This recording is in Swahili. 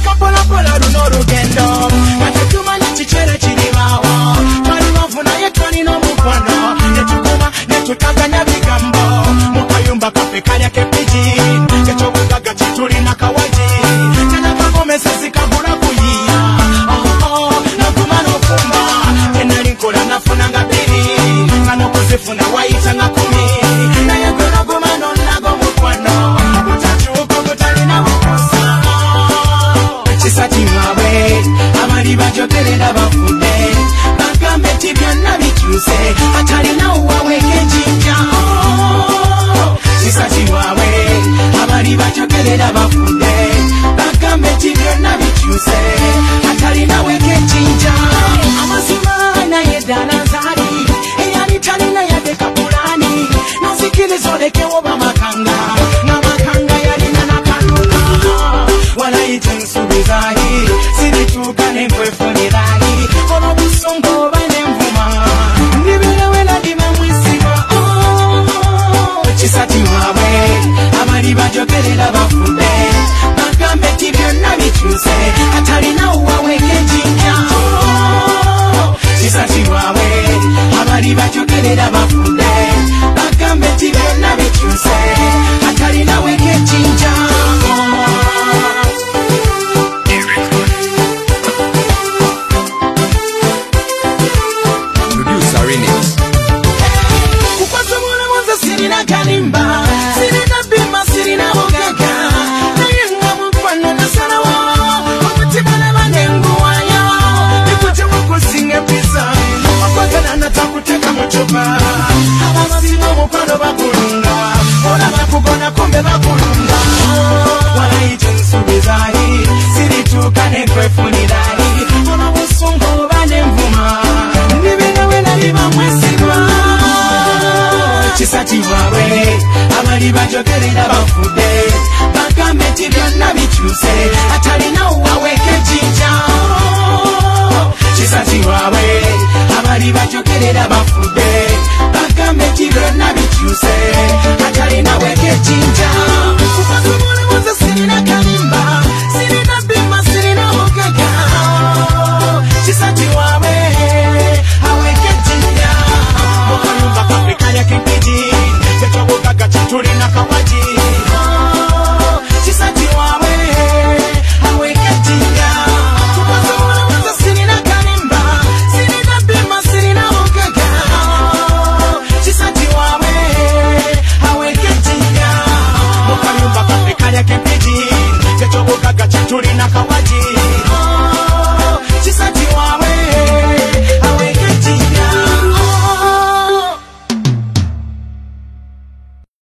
pola pola runo rugendo Natetuma nchichele chilimawa Twali wafuna yetwani no mukwano Netukuma netutaganya bigambo Mukayumba kafe kalya kepiji Kechobugaga chituli na kawaji Tena kagomesa zikagula kuyiya Nakuma nokumba Tena linkola nafuna nga biri Kano kuzifuna waita nga kumi Na yagona gomano nago mukwano Utachuko kutalina mukosa Chisati mwawe Amaliba jogerera bafude Bagambe tibyonna bikyuse Atalina uwaweke jinja Chisati mwawe Amaliba jogerera bafude Bagambe tibyonna bikyuse Atalina weke jinja Amazima na yedana zari Eyali talina yadeka pulani Nasikilizo leke woba makanga Na makanga yalina nakanuna Wala itinsubizahi Sirituka nemkwefunirahi Kono busongo bane mvuma Nibelewe la dima mwisiba Chisati mwawe Amaliba jogerera bafude Bagambe tibyonna bikyuse Atalina uwaweke jinja Chisati mwawe Amaliba jogerera bafude Bagambe tibyonna bikyuse Atalina weke jinja Kukwasa mwana mwanza sirina kalimba Sirina bima sirina mugaga Nayenga mkwano na sarawa Wakutibana manengu waya Nikute wakusinge pisa Wakwatana natakuteka mchupa Abasino mkwano bakulunga Ola bakugona kumbe bakulunga Wala itinsubizahi Siritukane kwefunirahi Ona busungo bane mvuma Nibelewe na lima mwesiba Chisati mwawe Amaliba jogerera bafude Bagambe tibyonna bikyuse Atalina uwaweke jinja Chisati mwawe Amaliba jogerera bafude Bagambe tibyonna bikyuse Atalina weke jinja